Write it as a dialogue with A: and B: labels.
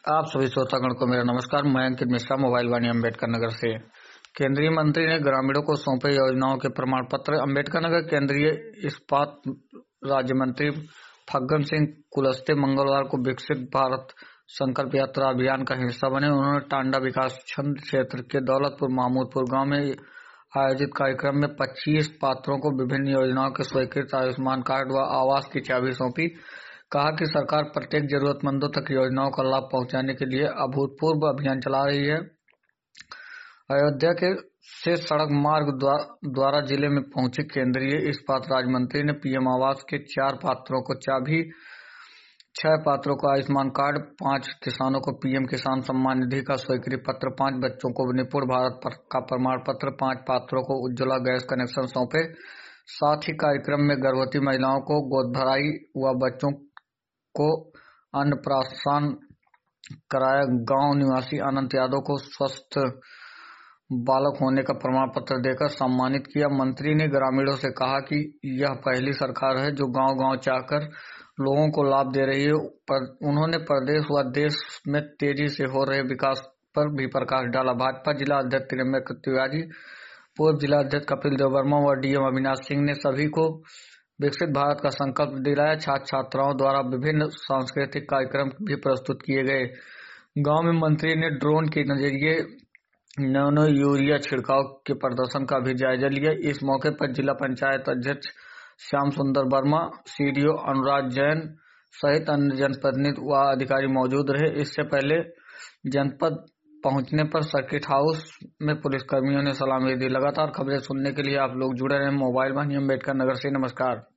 A: आप सभी श्रोतागण को मेरा नमस्कार। मैं अंकित मिश्रा, मोबाइल वाणी अम्बेडकर नगर से। केंद्रीय मंत्री ने ग्रामीणों को सौंपे योजनाओं के प्रमाण पत्र। अम्बेडकर नगर केंद्रीय इस्पात राज्य मंत्री फग्गन सिंह कुलस्ते मंगलवार को विकसित भारत संकल्प यात्रा अभियान का हिस्सा बने। उन्होंने टांडा विकासखंड क्षेत्र के दौलतपुर महमूदपुर गांव में आयोजित कार्यक्रम में 25 पात्रों को विभिन्न योजनाओं के स्वीकृत आयुष्मान कार्ड व आवास की चाबी सौंपी। कहा कि सरकार प्रत्येक जरूरतमंदों तक योजनाओं का लाभ पहुंचाने के लिए अभूतपूर्व अभियान चला रही है। अयोध्या से सड़क मार्ग द्वारा जिले में पहुंचे केंद्रीय इस्पात राज्य मंत्री ने पीएम आवास के 4 पात्रों को चाबी, 6 पात्रों को आयुष्मान कार्ड, 5 किसानों को पीएम किसान सम्मान निधि का स्वीकृति पत्र, 5 बच्चों को निपुण भारत का प्रमाण पत्र, 5 पात्रों को उज्ज्वला गैस कनेक्शन सौंपे। साथ ही कार्यक्रम में गर्भवती महिलाओं को गोदभराई व बच्चों को अन्नप्राशन कराया। गांव निवासी अनंत यादव को स्वस्थ बालक होने का प्रमाण पत्र देकर सम्मानित किया। मंत्री ने ग्रामीणों से कहा कि यह पहली सरकार है जो गांव-गांव जाकर लोगों को लाभ दे रही है। उन्होंने प्रदेश व देश में तेजी से हो रहे विकास पर भी प्रकाश डाला। भाजपा जिला अध्यक्ष त्रियंबक तिवारी, पूर्व जिला अध्यक्ष कपिल देव वर्मा व डीएम अविनाश सिंह ने सभी को विकसित भारत का संकल्प दिलाया। छात्र छात्राओं द्वारा विभिन्न सांस्कृतिक कार्यक्रम भी प्रस्तुत किए गए। गांव में मंत्री ने ड्रोन के नजरिए नैनो यूरिया छिड़काव के प्रदर्शन का भी जायजा लिया। इस मौके पर जिला पंचायत अध्यक्ष श्याम सुंदर वर्मा, सीडीओ अनुराग जैन सहित अन्य जनप्रतिनिधि व अधिकारी मौजूद रहे। इससे पहले जनपद पहुंचने पर सर्किट हाउस में पुलिसकर्मियों ने सलामी दी। लगातार खबरें सुनने के लिए आप लोग जुड़े रहें मोबाइल वाणी अम्बेडकर नगर से। नमस्कार।